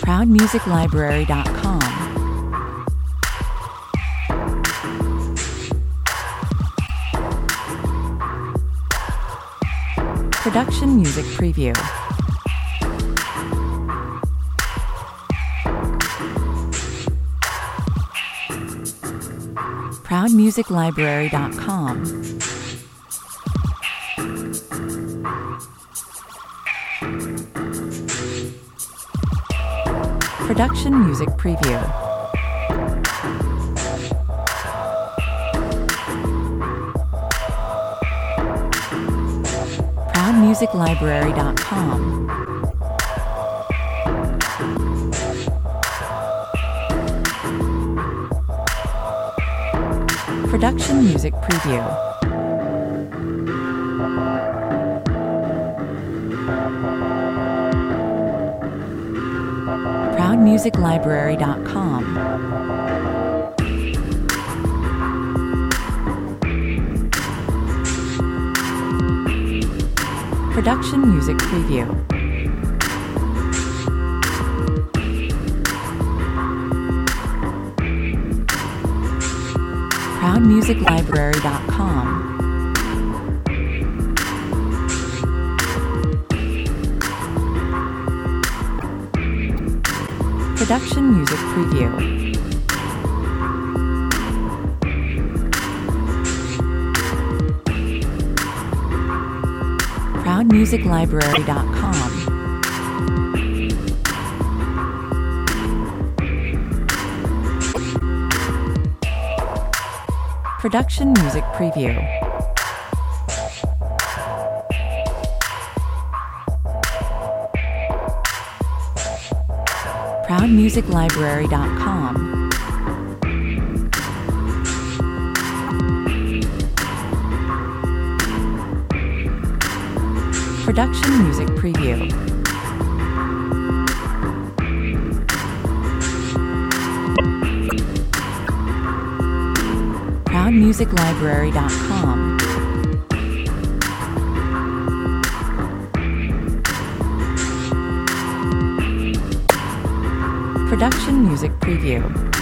ProudMusicLibrary.com. Production Music Preview. ProudMusicLibrary.com. Production Music Preview. ProudMusicLibrary.com. Production Music Preview. ProudMusicLibrary.com. Production Music Preview. ProudMusicLibrary.com. Production Music Preview. ProudMusicLibrary.com. Production Music Preview. ProudMusicLibrary.com. Production Music Preview. ProudMusicLibrary.com. Production Music Preview.